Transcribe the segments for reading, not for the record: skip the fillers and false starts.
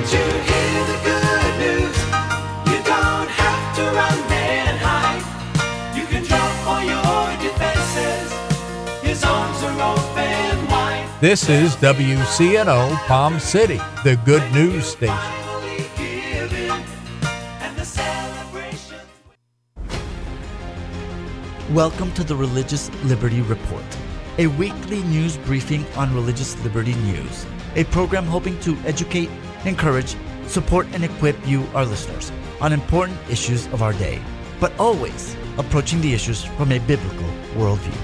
to hear the good news. You don't have to run and hide. You can drop all your defenses. His arms are open wide. This is WCNO Palm City, the good news station. Welcome to the Religious Liberty Report, a weekly news briefing on religious liberty news, a program hoping to educate, encourage, support, and equip you, our listeners, on important issues of our day, but always approaching the issues from a biblical worldview.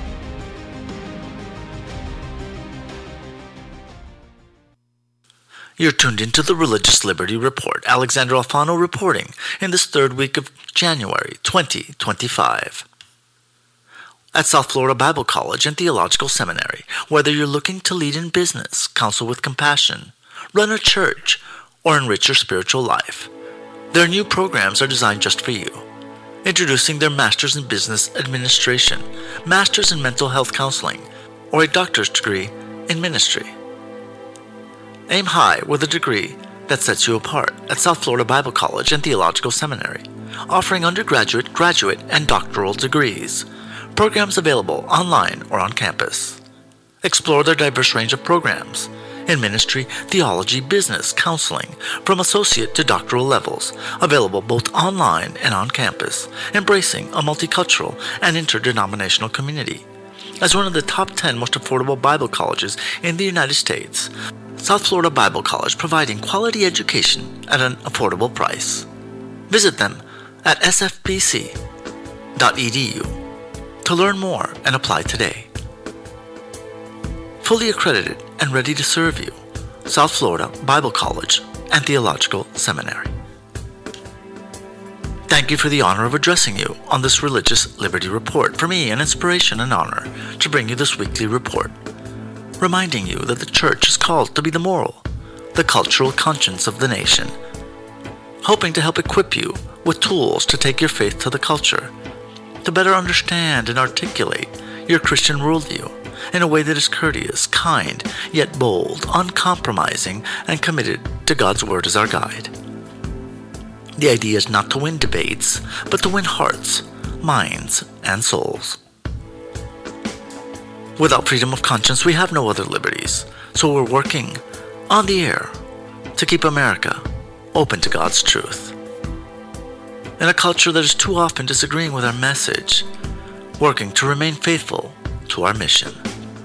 You're tuned into the Religious Liberty Report. Alexander Alfano reporting in this third week of January 2025. At South Florida Bible College and Theological Seminary, whether you're looking to lead in business, counsel with compassion, run a church, or enrich your spiritual life, their new programs are designed just for you. Introducing their Masters in Business Administration, Masters in Mental Health Counseling, or a doctor's degree in ministry. Aim high with a degree that sets you apart at South Florida Bible College and Theological Seminary, offering undergraduate, graduate, and doctoral degrees. Programs available online or on campus. Explore their diverse range of programs in ministry, theology, business, counseling, from associate to doctoral levels, available both online and on campus, embracing a multicultural and interdenominational community. As one of the top 10 most affordable Bible colleges in the United States, South Florida Bible College providing quality education at an affordable price. Visit them at sfpc.edu. to learn more and apply today. Fully accredited and ready to serve you, South Florida Bible College and Theological Seminary. Thank you for the honor of addressing you on this Religious Liberty Report. For me, an inspiration and honor to bring you this weekly report, reminding you that the church is called to be the moral, the cultural conscience of the nation, hoping to help equip you with tools to take your faith to the culture, to better understand and articulate your Christian worldview in a way that is courteous, kind, yet bold, uncompromising, and committed to God's Word as our guide. The idea is not to win debates, but to win hearts, minds, and souls. Without freedom of conscience, we have no other liberties, so we're working on the air to keep America open to God's truth. In a culture that is too often disagreeing with our message, working to remain faithful to our mission.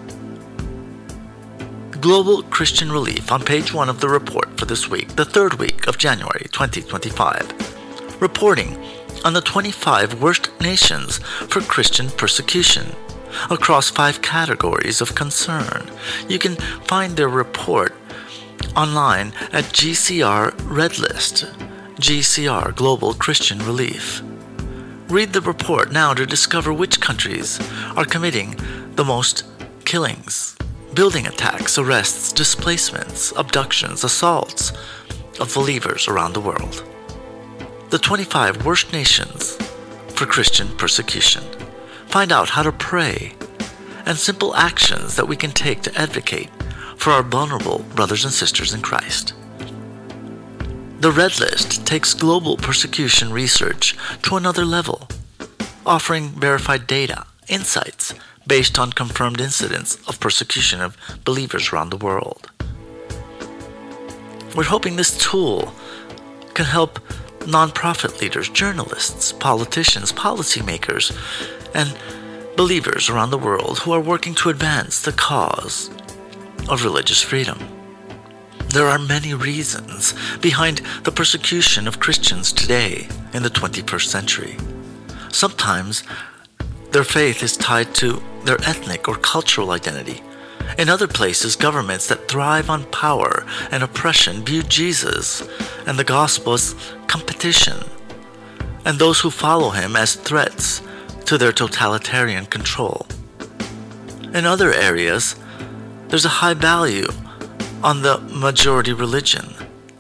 Global Christian Relief on page 1 of the report for this week, the third week of January 2025, reporting on the 25 worst nations for Christian persecution across 5 categories of concern. You can find their report online at GCR Red List. GCR Global Christian Relief. Read the report now to discover which countries are committing the most killings, building attacks, arrests, displacements, abductions, assaults of believers around the world. The 25 worst nations for Christian persecution. Find out how to pray and simple actions that we can take to advocate for our vulnerable brothers and sisters in Christ. The Red List takes global persecution research to another level, offering verified data, insights based on confirmed incidents of persecution of believers around the world. We're hoping this tool can help nonprofit leaders, journalists, politicians, policymakers, and believers around the world who are working to advance the cause of religious freedom. There are many reasons behind the persecution of Christians today in the 21st century. Sometimes their faith is tied to their ethnic or cultural identity. In other places, governments that thrive on power and oppression view Jesus and the gospel as competition, and those who follow him as threats to their totalitarian control. In other areas, there's a high value on the majority religion.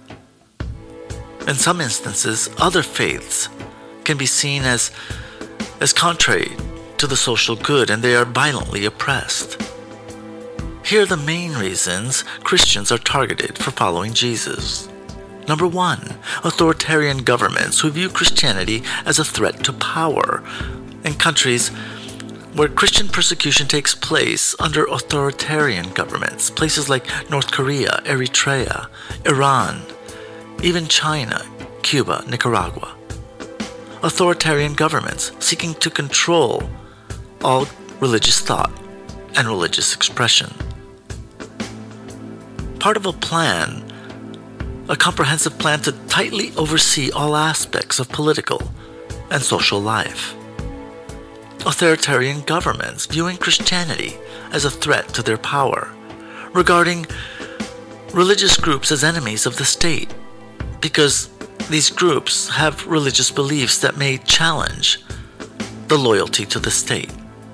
In some instances, other faiths can be seen as contrary to the social good, and they are violently oppressed. Here are the main reasons Christians are targeted for following Jesus. Number 1, authoritarian governments who view Christianity as a threat to power. In countries where Christian persecution takes place under authoritarian governments, places like North Korea, Eritrea, Iran, even China, Cuba, Nicaragua. Authoritarian governments seeking to control all religious thought and religious expression. Part of a plan, a comprehensive plan to tightly oversee all aspects of political and social life. Authoritarian governments viewing Christianity as a threat to their power, regarding religious groups as enemies of the state, because these groups have religious beliefs that may challenge the loyalty to the state.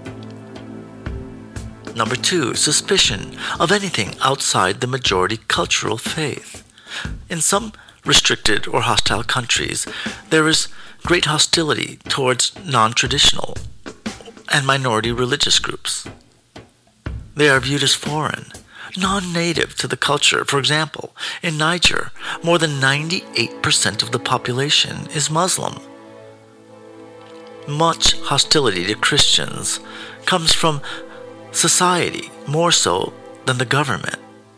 Number 2, suspicion of anything outside the majority cultural faith. In some restricted or hostile countries, there is great hostility towards non-traditional and minority religious groups. They are viewed as foreign, non-native to the culture. For example, in Niger, more than 98% of the population is Muslim. Much hostility to Christians comes from society more so than the government.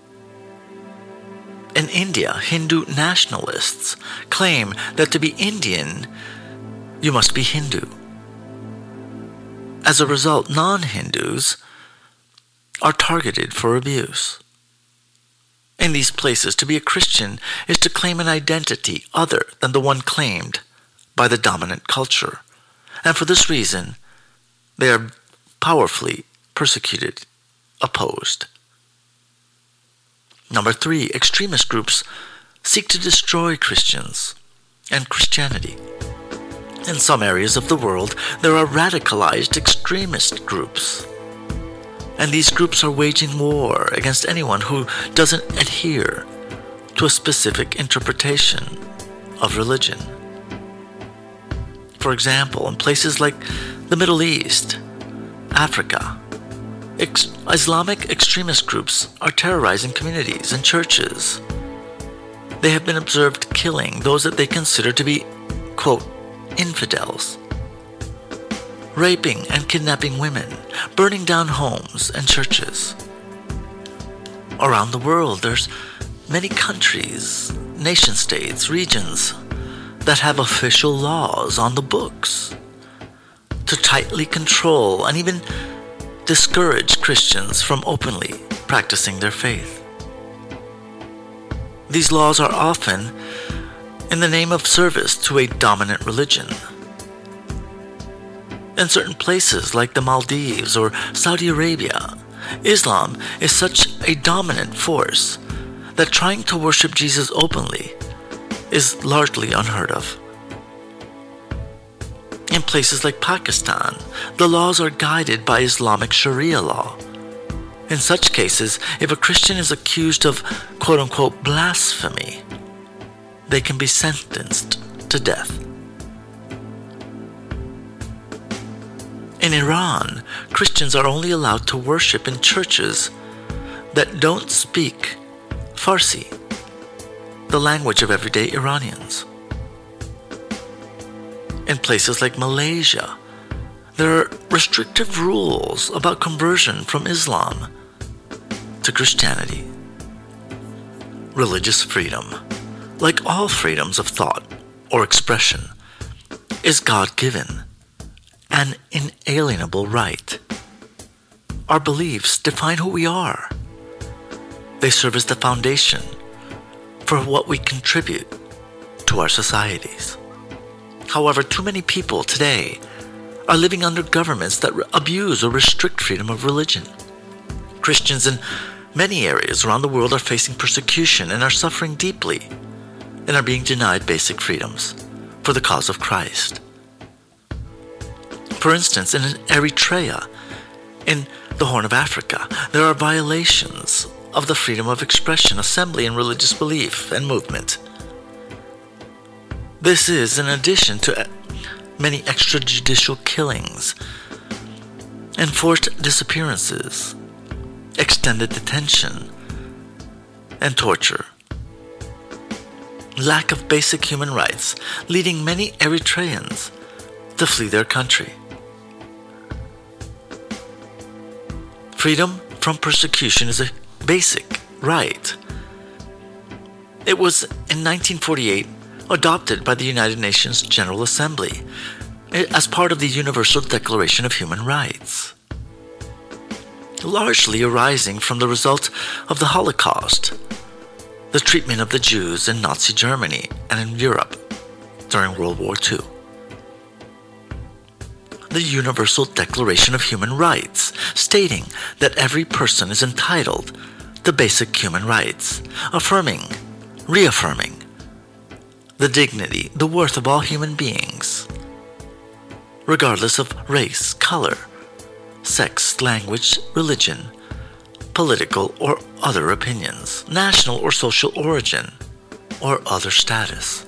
In India, Hindu nationalists claim that to be Indian, you must be Hindu. As a result, non-Hindus are targeted for abuse. In these places, to be a Christian is to claim an identity other than the one claimed by the dominant culture. And for this reason, they are powerfully persecuted, opposed. Number 3, extremist groups seek to destroy Christians and Christianity. In some areas of the world, there are radicalized extremist groups. And these groups are waging war against anyone who doesn't adhere to a specific interpretation of religion. For example, in places like the Middle East, Africa, Islamic extremist groups are terrorizing communities and churches. They have been observed killing those that they consider to be, quote, infidels, raping and kidnapping women, burning down homes and churches. Around the world, there's many countries, nation-states, regions that have official laws on the books to tightly control and even discourage Christians from openly practicing their faith. These laws are often in the name of service to a dominant religion. In certain places like the Maldives or Saudi Arabia, Islam is such a dominant force that trying to worship Jesus openly is largely unheard of. In places like Pakistan, the laws are guided by Islamic Sharia law. In such cases, if a Christian is accused of quote-unquote blasphemy, they can be sentenced to death. In Iran, Christians are only allowed to worship in churches that don't speak Farsi, the language of everyday Iranians. In places like Malaysia, there are restrictive rules about conversion from Islam to Christianity. Religious freedom, like all freedoms of thought or expression, is God-given, an inalienable right. Our beliefs define who we are. They serve as the foundation for what we contribute to our societies. However, too many people today are living under governments that abuse or restrict freedom of religion. Christians in many areas around the world are facing persecution and are suffering deeply and are being denied basic freedoms for the cause of Christ. For instance, in Eritrea, in the Horn of Africa, there are violations of the freedom of expression, assembly, and religious belief and movement. This is in addition to many extrajudicial killings, enforced disappearances, extended detention, and torture. lack of basic human rights, leading many Eritreans to flee their country. Freedom from persecution is a basic right. It was in 1948 adopted by the United Nations General Assembly as part of the Universal Declaration of Human Rights, largely arising from the result of the Holocaust, the treatment of the Jews in Nazi Germany and in Europe during World War II. The Universal Declaration of Human Rights, stating that every person is entitled to basic human rights, reaffirming the dignity, the worth of all human beings, regardless of race, color, sex, language, religion, political or other opinions, national or social origin, or other status.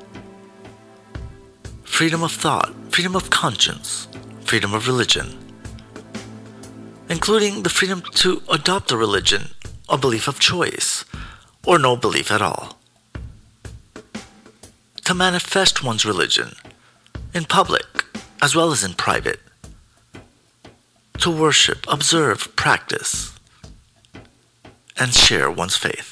Freedom of thought, freedom of conscience, freedom of religion, including the freedom to adopt a religion, a belief of choice, or no belief at all. To manifest one's religion in public as well as in private. To worship, observe, practice, and share one's faith.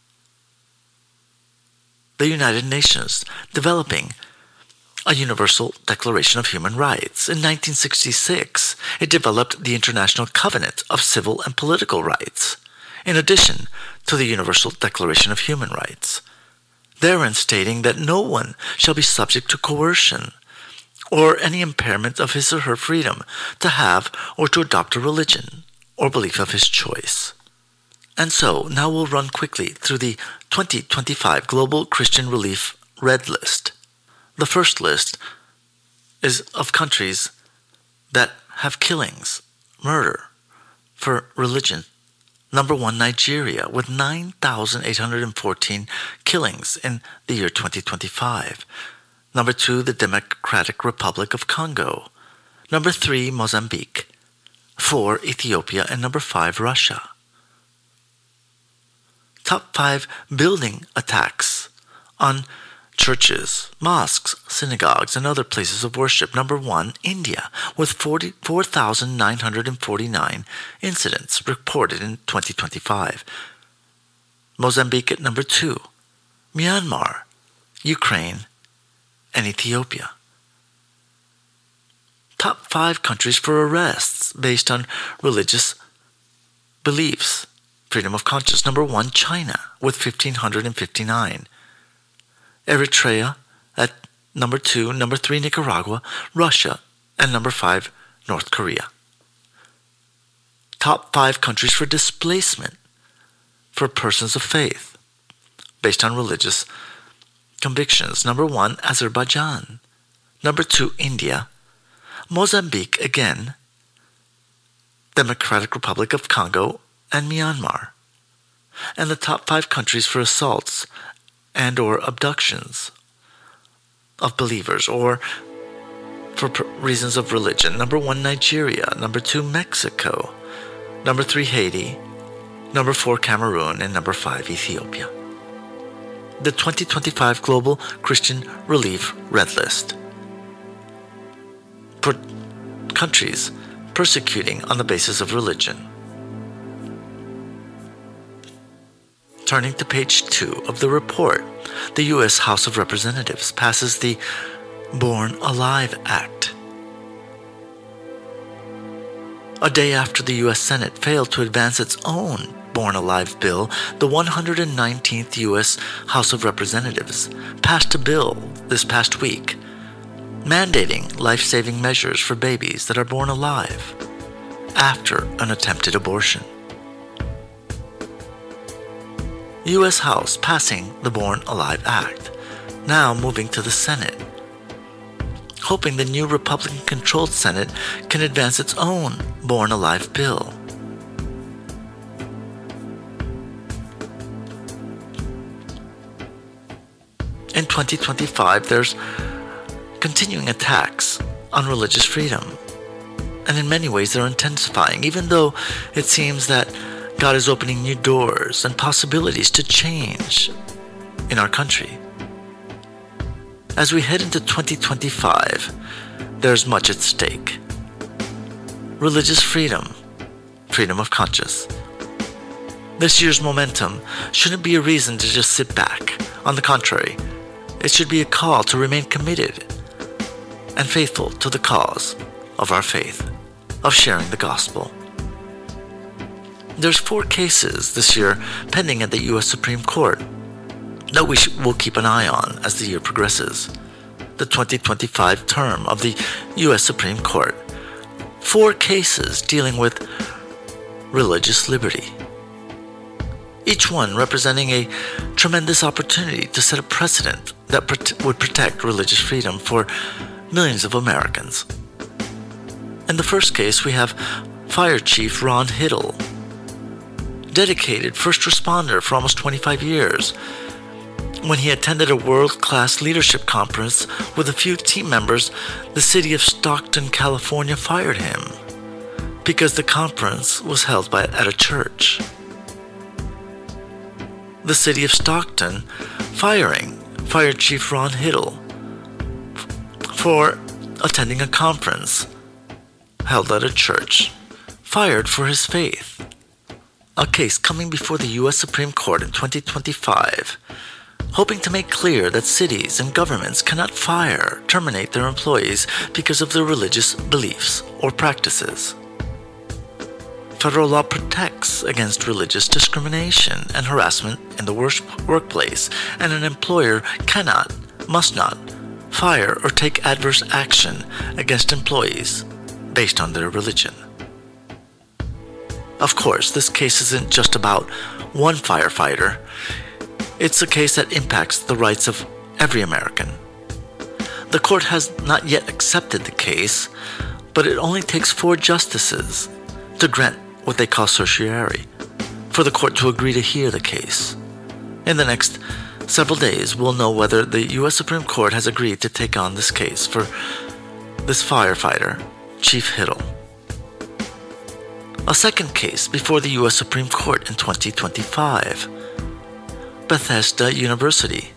The United Nations developing a Universal Declaration of Human Rights. In 1966, it developed the International Covenant of Civil and Political Rights, in addition to the Universal Declaration of Human Rights, therein stating that no one shall be subject to coercion or any impairment of his or her freedom to have or to adopt a religion or belief of his choice. And so, now we'll run quickly through the 2025 Global Christian Relief Red List. The first list is of countries that have killings, murder, for religion. Number 1, Nigeria, with 9,814 killings in the year 2025. Number 2, the Democratic Republic of Congo. Number 3, Mozambique. 4, Ethiopia. And number 5, Russia. Top 5 building attacks on churches, mosques, synagogues, and other places of worship. Number 1, India, with 44,949 incidents reported in 2025. Mozambique at number 2, Myanmar, Ukraine, and Ethiopia. Top 5 countries for arrests based on religious beliefs, freedom of conscience. Number 1, China, with 1,559. Eritrea at number 2, number 3, Nicaragua, Russia, and number 5, North Korea. Top 5 countries for displacement for persons of faith based on religious convictions. Number 1, Azerbaijan. Number 2, India. Mozambique again, Democratic Republic of Congo, and Myanmar. And the top 5 countries for assaults and or abductions of believers or for reasons of religion. Number 1, Nigeria. Number 2, Mexico. Number 3, Haiti. Number 4, Cameroon. And number 5, Ethiopia. The 2025 Global Christian Relief Red List. For countries persecuting on the basis of religion. Turning to page 2 of the report, the U.S. House of Representatives passes the Born Alive Act. A day after the U.S. Senate failed to advance its own Born Alive bill, the 119th U.S. House of Representatives passed a bill this past week mandating life-saving measures for babies that are born alive after an attempted abortion. U.S. House passing the Born Alive Act, now moving to the Senate, hoping the new Republican-controlled Senate can advance its own Born Alive bill. In 2025, there's continuing attacks on religious freedom, and in many ways they're intensifying, even though it seems that God is opening new doors and possibilities to change in our country As we head into 2025, there's much at stake. Religious freedom, freedom of conscience. This year's momentum shouldn't be a reason to just sit back. On the contrary, it should be a call to remain committed and faithful to the cause of our faith, of sharing the gospel. There's 4 cases this year pending at the U.S. Supreme Court that we will keep an eye on as the year progresses. The 2025 term of the U.S. Supreme Court. 4 cases dealing with religious liberty. Each one representing a tremendous opportunity to set a precedent that would protect religious freedom for millions of Americans. In the first case, we have Fire Chief Ron Hittle, dedicated first responder for almost 25 years. When he attended a world-class leadership conference with a few team members, the city of Stockton, California fired him because the conference was held at a church. The city of Stockton firing Fire Chief Ron Hittle for attending a conference held at a church, fired for his faith. A case coming before the U.S. Supreme Court in 2025, hoping to make clear that cities and governments cannot terminate their employees because of their religious beliefs or practices. Federal law protects against religious discrimination and harassment in the workplace, and an employer must not fire or take adverse action against employees based on their religion. Of course, this case isn't just about one firefighter. It's a case that impacts the rights of every American. The court has not yet accepted the case, but it only takes 4 justices to grant what they call certiorari for the court to agree to hear the case. In the next several days, we'll know whether the U.S. Supreme Court has agreed to take on this case for this firefighter, Chief Hittle. A second case before the U.S. Supreme Court in 2025. Bethesda University.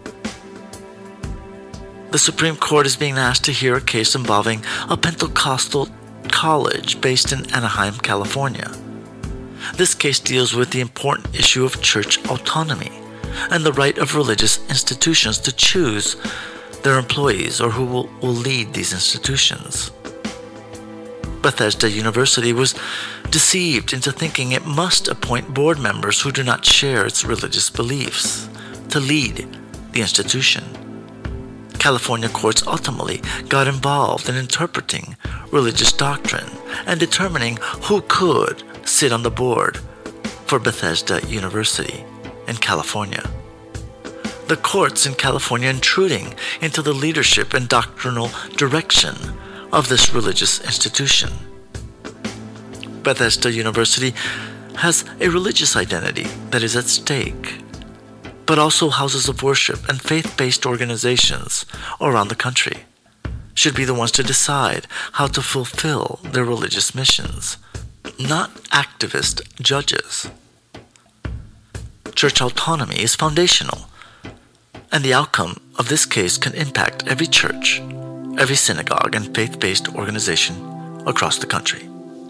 The Supreme Court is being asked to hear a case involving a Pentecostal college based in Anaheim, California. This case deals with the important issue of church autonomy and the right of religious institutions to choose their employees or who will lead these institutions. Bethesda University was deceived into thinking it must appoint board members who do not share its religious beliefs to lead the institution. California courts ultimately got involved in interpreting religious doctrine and determining who could sit on the board for Bethesda University in California. The courts in California intruding into the leadership and doctrinal direction of this religious institution. Bethesda University has a religious identity that is at stake, but also houses of worship and faith-based organizations around the country should be the ones to decide how to fulfill their religious missions, not activist judges. Church autonomy is foundational, and the outcome of this case can impact every church, every synagogue and faith-based organization across the country.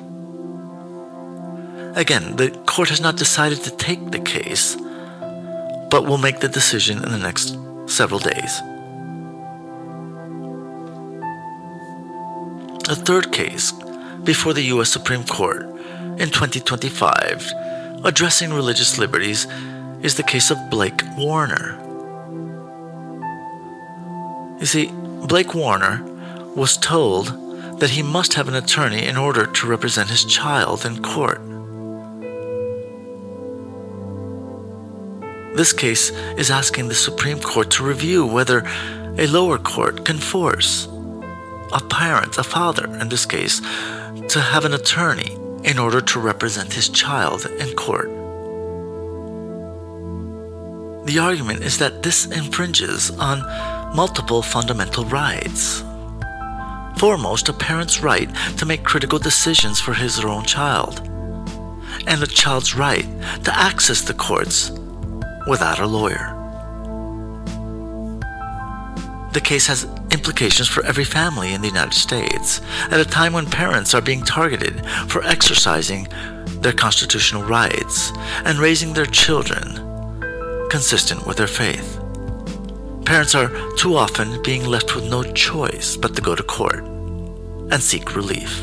Again, the court has not decided to take the case, but will make the decision in the next several days. A third case before the U.S. Supreme Court in 2025 addressing religious liberties is the case of Blake Warner. You see, Blake Warner was told that he must have an attorney in order to represent his child in court. This case is asking the Supreme Court to review whether a lower court can force a parent, a father in this case, to have an attorney in order to represent his child in court. The argument is that this infringes on multiple fundamental rights. Foremost, a parent's right to make critical decisions for his or her own child, and the child's right to access the courts without a lawyer. The case has implications for every family in the United States at a time when parents are being targeted for exercising their constitutional rights and raising their children consistent with their faith. Parents are too often being left with no choice but to go to court and seek relief.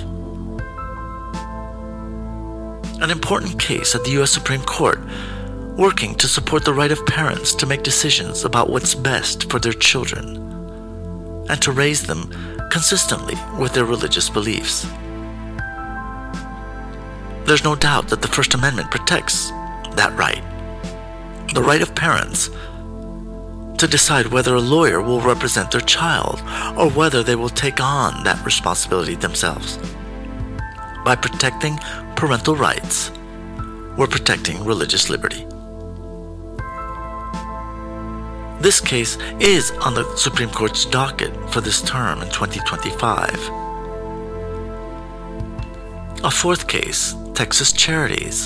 An important case at the U.S. Supreme Court, working to support the right of parents to make decisions about what's best for their children and to raise them consistently with their religious beliefs. There's no doubt that the First Amendment protects that right, the right of parents to decide whether a lawyer will represent their child or whether they will take on that responsibility themselves. By protecting parental rights, we're protecting religious liberty. This case is on the Supreme Court's docket for this term in 2025. A fourth case, Texas Charities.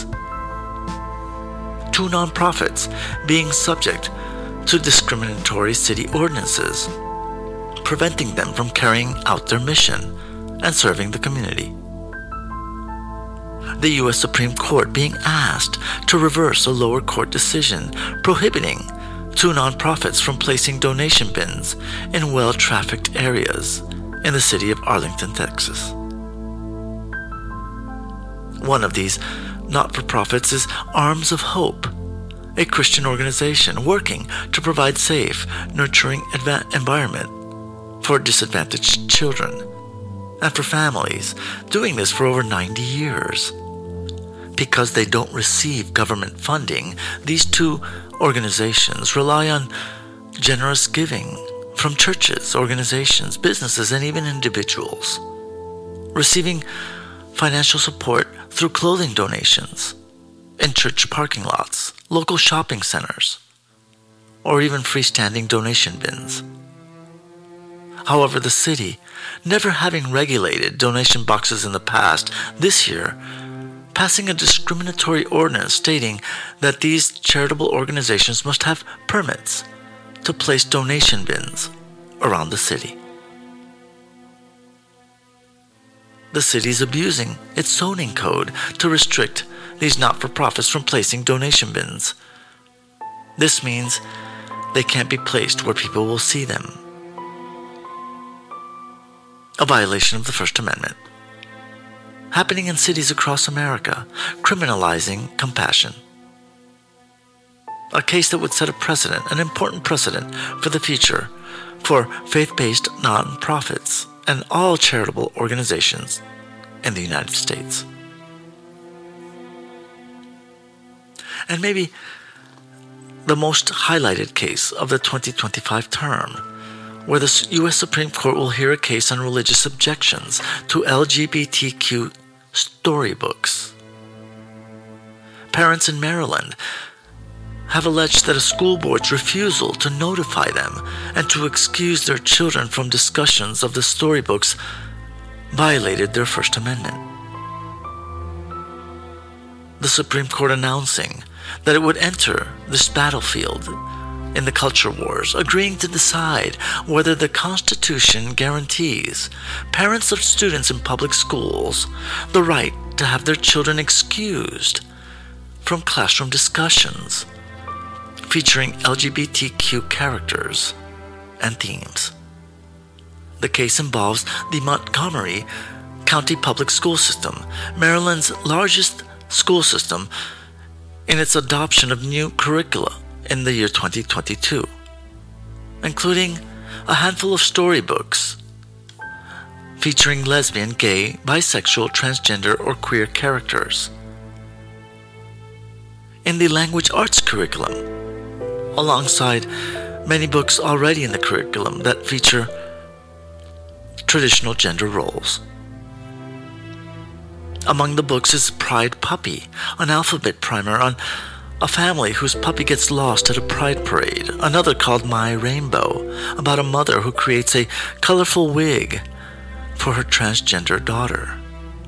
Two nonprofits being subject to discriminatory city ordinances, preventing them from carrying out their mission and serving the community. The U.S. Supreme Court being asked to reverse a lower court decision prohibiting two nonprofits from placing donation bins in well-trafficked areas in the city of Arlington, Texas. One of these not-for-profits is Arms of Hope, a Christian organization working to provide safe, nurturing environment for disadvantaged children and for families, doing this for over 90 years. Because they don't receive government funding, these two organizations rely on generous giving from churches, organizations, businesses, and even individuals, receiving financial support through clothing donations in church parking lots, local shopping centers, or even freestanding donation bins. However, the city, never having regulated donation boxes in the past, this year passing a discriminatory ordinance stating that these charitable organizations must have permits to place donation bins around the city. The city is abusing its zoning code to restrict these not-for-profits from placing donation bins. This means they can't be placed where people will see them. A violation of the First Amendment, happening in cities across America, criminalizing compassion. A case that would set a precedent, an important precedent for the future for faith-based non-profits and all charitable organizations in the United States. And maybe the most highlighted case of the 2025 term, where the U.S. Supreme Court will hear a case on religious objections to LGBTQ storybooks. Parents in Maryland have alleged that a school board's refusal to notify them and to excuse their children from discussions of the storybooks violated their First Amendment. The Supreme Court announcing that it would enter this battlefield in the culture wars, agreeing to decide whether the Constitution guarantees parents of students in public schools the right to have their children excused from classroom discussions featuring LGBTQ characters and themes. The case involves the Montgomery County Public School System, Maryland's largest school system, in its adoption of new curricula in the year 2022, including a handful of storybooks featuring lesbian, gay, bisexual, transgender, or queer characters. In the language arts curriculum, alongside many books already in the curriculum that feature traditional gender roles. Among the books is Pride Puppy, an alphabet primer on a family whose puppy gets lost at a pride parade. Another called My Rainbow, about a mother who creates a colorful wig for her transgender daughter.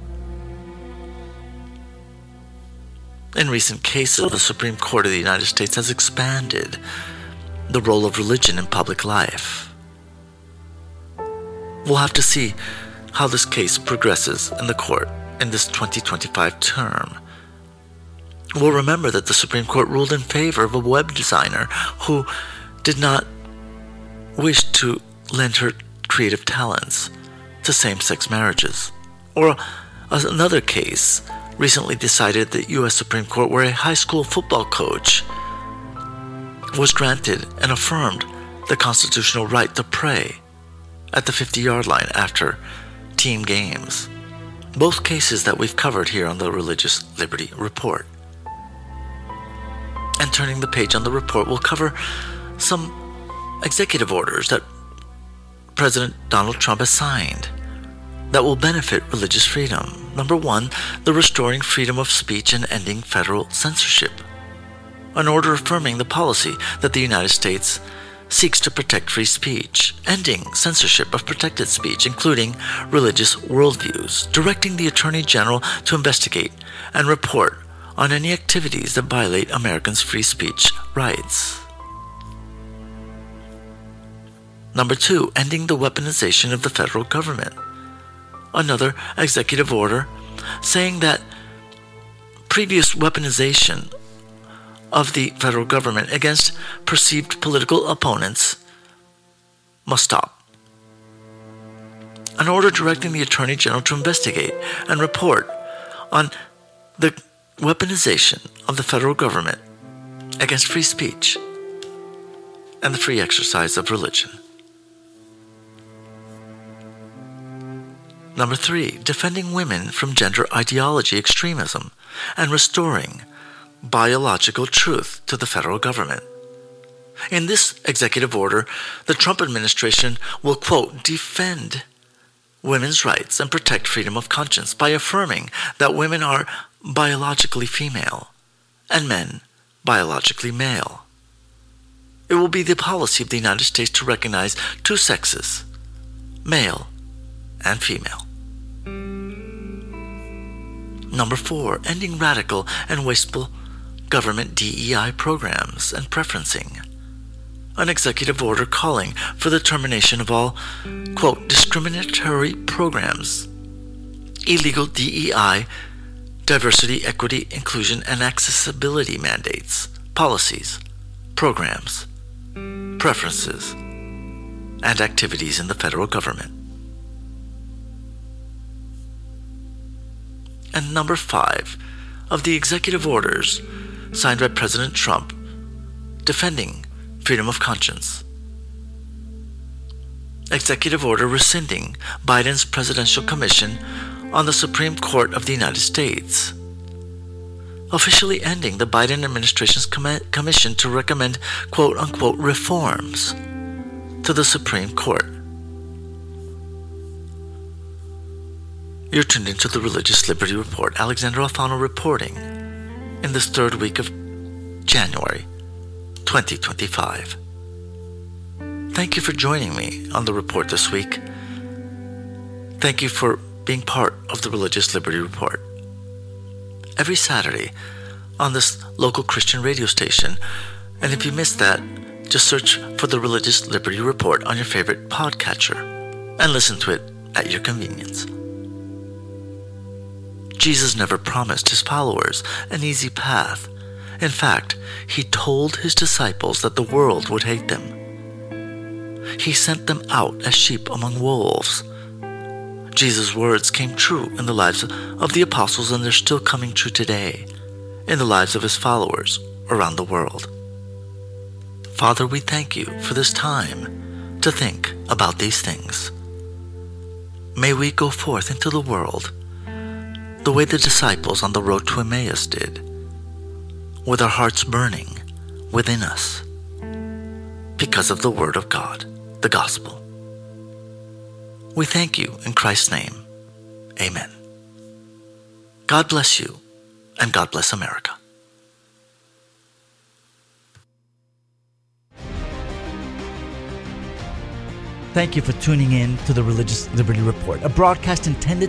In recent cases, the Supreme Court of the United States has expanded the role of religion in public life. We'll have to see how this case progresses in the court in this 2025 term. We'll remember that the Supreme Court ruled in favor of a web designer who did not wish to lend her creative talents to same-sex marriages. Or another case recently decided at the U.S. Supreme Court where a high school football coach was granted and affirmed the constitutional right to pray at the 50-yard line after team games. Both cases that we've covered here on the Religious Liberty Report. And turning the page on the report, we'll cover some executive orders that President Donald Trump has signed that will benefit religious freedom. Number one, the Restoring Freedom of Speech and Ending Federal Censorship. An order affirming the policy that the United States seeks to protect free speech, ending censorship of protected speech, including religious worldviews, directing the Attorney General to investigate and report on any activities that violate Americans' free speech rights. Number two, ending the weaponization of the federal government. Another executive order saying that previous weaponization of the federal government against perceived political opponents must stop. An order directing the Attorney General to investigate and report on the weaponization of the federal government against free speech and the free exercise of religion. Number three, defending women from gender ideology extremism and restoring biological truth to the federal government. In this executive order, the Trump administration will, quote, defend women's rights and protect freedom of conscience by affirming that women are biologically female and men biologically male. It will be the policy of the United States to recognize two sexes, male and female. Number four, ending radical and wasteful government DEI programs and preferencing. An executive order calling for the termination of all, quote, discriminatory programs, illegal DEI, diversity, equity, inclusion, and accessibility mandates, policies, programs, preferences, and activities in the federal government. And number five of the executive orders signed by President Trump defending freedom of conscience. Executive order rescinding Biden's presidential commission on the Supreme Court of the United States. Officially ending the Biden administration's commission to recommend quote-unquote reforms to the Supreme Court. You're tuned into the Religious Liberty Report. Alexander Alfano reporting in this third week of January 2025. Thank you for joining me on the report this week. Thank you for being part of the Religious Liberty Report. Every Saturday on this local Christian radio station, and if you missed that, just search for the Religious Liberty Report on your favorite podcatcher and listen to it at your convenience. Jesus never promised his followers an easy path. In fact, he told his disciples that the world would hate them. He sent them out as sheep among wolves. Jesus' words came true in the lives of the apostles, and they're still coming true today in the lives of his followers around the world. Father, we thank you for this time to think about these things. May we go forth into the world the way the disciples on the road to Emmaus did, with our hearts burning within us because of the Word of God, the Gospel. We thank you in Christ's name. Amen. God bless you, and God bless America. Thank you for tuning in to the Religious Liberty Report, a broadcast intended